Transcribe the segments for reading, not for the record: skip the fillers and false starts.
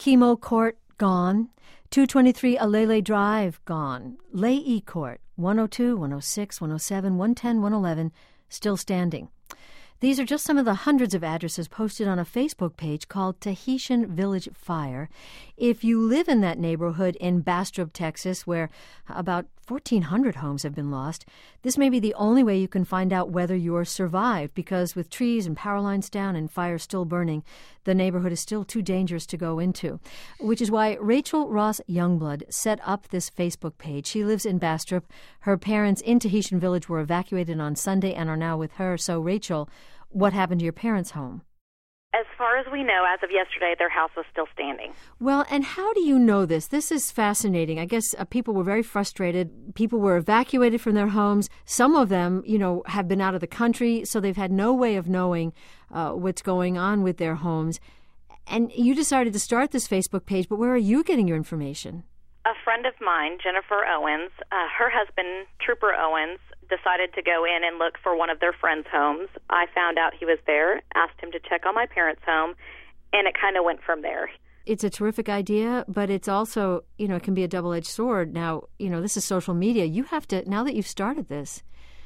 Chemo Court, gone. 223 Alele Drive, gone. Leahy Court, 102, 106, 107, 110, 111, still standing. These are just some of the hundreds of addresses posted on a Facebook page called Tahitian Village Fire. If you live in that neighborhood in Bastrop, Texas, where about 1,400 homes have been lost, this may be the only way you can find out whether you're survived, because with trees and power lines down and fire still burning, the neighborhood is still too dangerous to go into, which is why Rachel Ross Youngblood set up this Facebook page. She lives in Bastrop. Her parents in Tahitian Village were evacuated on Sunday and are now with her. So, Rachel, what happened to your parents' home? As far as we know, as of yesterday, their house was still standing. Well, and how do you know this? This is fascinating. I guess people were very frustrated. People were evacuated from their homes. Some of them, have been out of the country, so they've had no way of knowing what's going on with their homes. And you decided to start this Facebook page, but where are you getting your information? A friend of mine, Jennifer Owens, her husband, Trooper Owens, decided to go in and look for one of their friends' homes. I found out he was there, asked him to check on my parents' home, and it kind of went from there. It's a terrific idea, but it's also, it can be a double-edged sword. Now, this is social media. You have to, now that you've started this,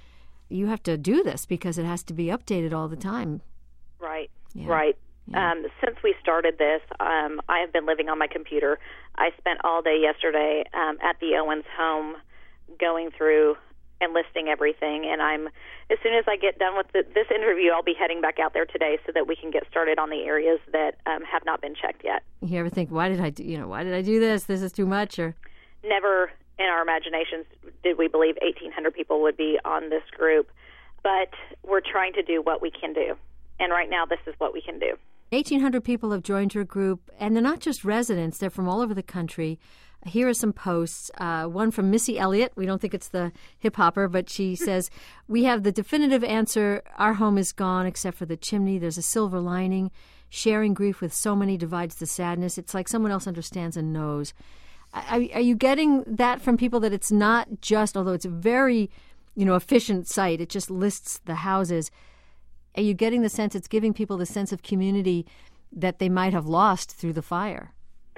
you have to do this because it has to be updated all the time. Right, yeah. right. Yeah. Since we started this, I have been living on my computer. I spent all day yesterday at the Owens home going through and listing everything. And as soon as I get done with this interview, I'll be heading back out there today so that we can get started on the areas that have not been checked yet. You ever think, why did I do this? This is too much, or? Never in our imaginations did we believe 1,800 people would be on this group, but we're trying to do what we can do. And right now, this is what we can do. 1,800 people have joined your group, and they're not just residents. They're from all over the country. Here are some posts. One from Missy Elliott. We don't think it's the hip-hopper, but she says, "We have the definitive answer. Our home is gone except for the chimney. There's a silver lining. Sharing grief with so many divides the sadness. It's like someone else understands and knows." Are you getting that from people, that it's not just, although it's a very, efficient site, it just lists the houses. Are you getting the sense it's giving people the sense of community that they might have lost through the fire?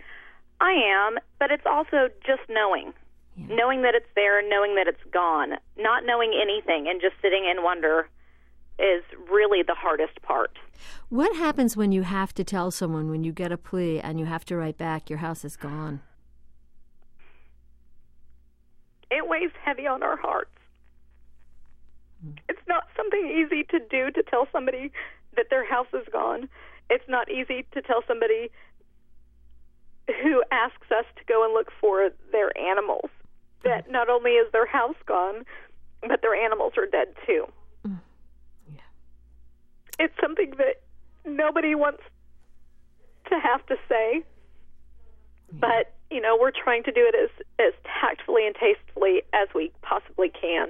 I am, but it's also just knowing. Yeah. Knowing that it's there, knowing that it's gone. Not knowing anything and just sitting in wonder is really the hardest part. What happens when you have to tell someone, when you get a plea and you have to write back, your house is gone? It weighs heavy on our hearts. It's not something easy to do, to tell somebody that their house is gone. It's not easy to tell somebody who asks us to go and look for their animals that not only is their house gone, but their animals are dead too. Yeah. It's something that nobody wants to have to say, but, we're trying to do it as tactfully and tastefully as we possibly can.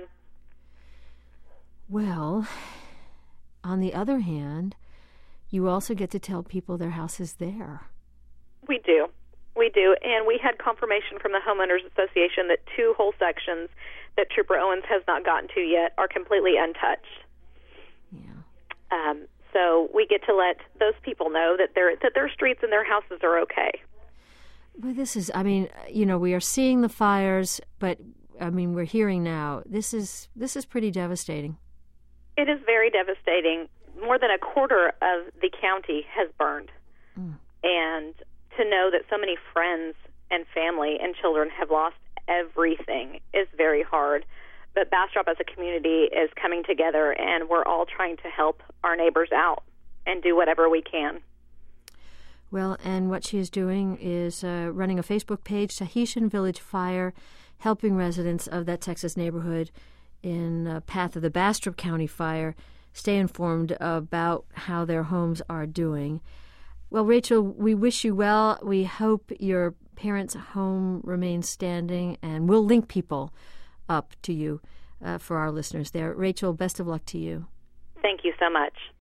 Well, on the other hand, you also get to tell people their house is there. We do. We do. And we had confirmation from the Homeowners Association that 2 whole sections that Trooper Owens has not gotten to yet are completely untouched. Yeah. So we get to let those people know that their streets and their houses are okay. Well, this is, we are seeing the fires, but, we're hearing now, this is pretty devastating. It is very devastating. More than a quarter of the county has burned. And to know that so many friends and family and children have lost everything is very hard. But Bastrop as a community is coming together, and we're all trying to help our neighbors out and do whatever we can. Well, and what she is doing is running a Facebook page, Tahitian Village Fire, helping residents of that Texas neighborhood in path of the Bastrop County fire stay informed about how their homes are doing. Well, Rachel, we wish you well. We hope your parents' home remains standing, and we'll link people up to you for our listeners there. Rachel, best of luck to you. Thank you so much.